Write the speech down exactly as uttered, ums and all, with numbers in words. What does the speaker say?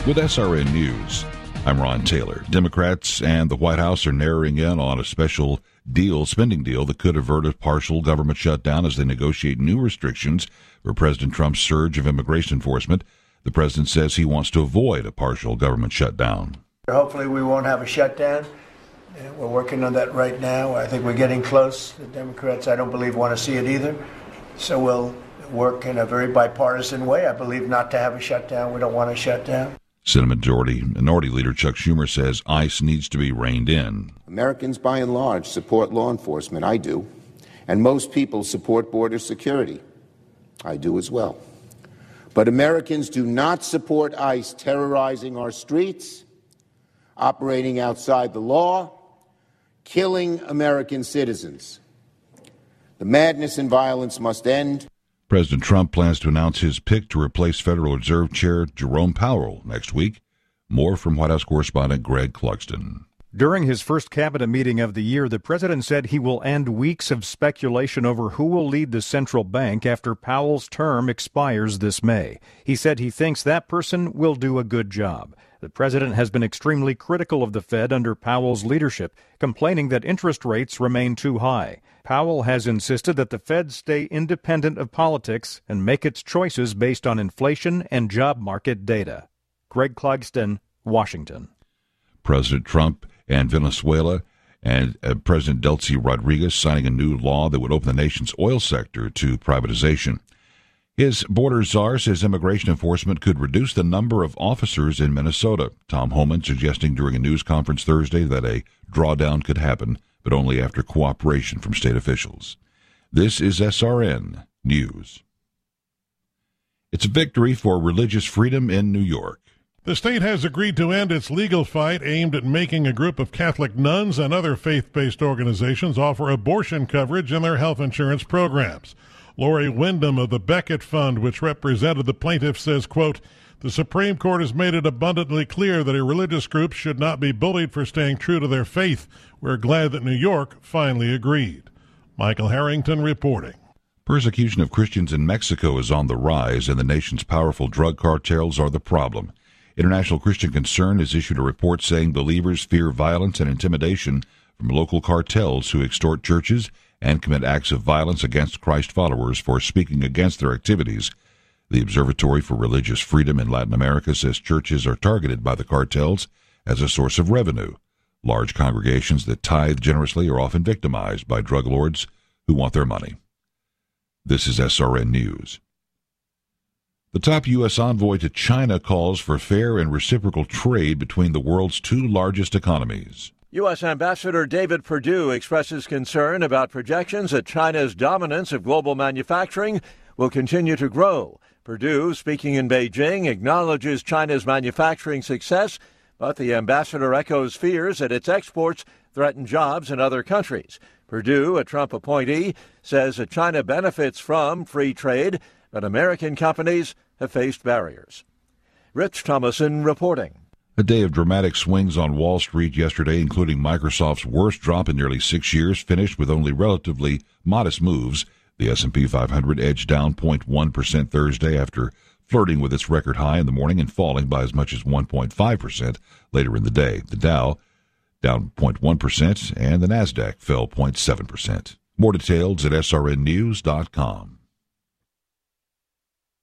With S R N News, I'm Ron Taylor. Democrats and the White House are narrowing in on a special deal, spending deal that could avert a partial government shutdown as they negotiate new restrictions for President Trump's surge of immigration enforcement. The president says he wants to avoid a partial government shutdown. Hopefully we won't have a shutdown. We're working on that right now. I think we're getting close. The Democrats, I don't believe, want to see it either. So we'll work in a very bipartisan way, I believe, not to have a shutdown. We don't want a shutdown. Senate Majority Minority Leader Chuck Schumer says ICE needs to be reined in. Americans, by and large, support law enforcement. I do. And most people support border security. I do as well. But Americans do not support ICE terrorizing our streets, operating outside the law, killing American citizens. The madness and violence must end. President Trump plans to announce his pick to replace Federal Reserve Chair Jerome Powell next week. More from White House correspondent Greg Clugston. During his first cabinet meeting of the year, the president said he will end weeks of speculation over who will lead the central bank after Powell's term expires this May. He said he thinks that person will do a good job. The president has been extremely critical of the Fed under Powell's leadership, complaining that interest rates remain too high. Powell has insisted that the Fed stay independent of politics and make its choices based on inflation and job market data. Greg Clugston, Washington. President Trump and Venezuela and uh, President Delcy Rodriguez signing a new law that would open the nation's oil sector to privatization. His border czar says immigration enforcement could reduce the number of officers in Minnesota. Tom Homan suggesting during a news conference Thursday that a drawdown could happen, but only after cooperation from state officials. This is S R N News. It's a victory for religious freedom in New York. The state has agreed to end its legal fight aimed at making a group of Catholic nuns and other faith-based organizations offer abortion coverage in their health insurance programs. Lori Wyndham of the Beckett Fund, which represented the plaintiffs, says, quote, the Supreme Court has made it abundantly clear that a religious group should not be bullied for staying true to their faith. We're glad that New York finally agreed. Michael Harrington reporting. Persecution of Christians in Mexico is on the rise, and the nation's powerful drug cartels are the problem. International Christian Concern has issued a report saying believers fear violence and intimidation from local cartels who extort churches and commit acts of violence against Christ followers for speaking against their activities. The Observatory for Religious Freedom in Latin America says churches are targeted by the cartels as a source of revenue. Large congregations that tithe generously are often victimized by drug lords who want their money. This is S R N News. The top U S envoy to China calls for fair and reciprocal trade between the world's two largest economies. U S. Ambassador David Perdue expresses concern about projections that China's dominance of global manufacturing will continue to grow. Perdue, speaking in Beijing, acknowledges China's manufacturing success, but the ambassador echoes fears that its exports threaten jobs in other countries. Perdue, a Trump appointee, says that China benefits from free trade, but American companies have faced barriers. Rich Thomason reporting. A day of dramatic swings on Wall Street yesterday, including Microsoft's worst drop in nearly six years, finished with only relatively modest moves. The S and P five hundred edged down zero point one percent Thursday after flirting with its record high in the morning and falling by as much as one point five percent later in the day. The Dow down zero point one percent and the Nasdaq fell zero point seven percent. More details at S R N news dot com.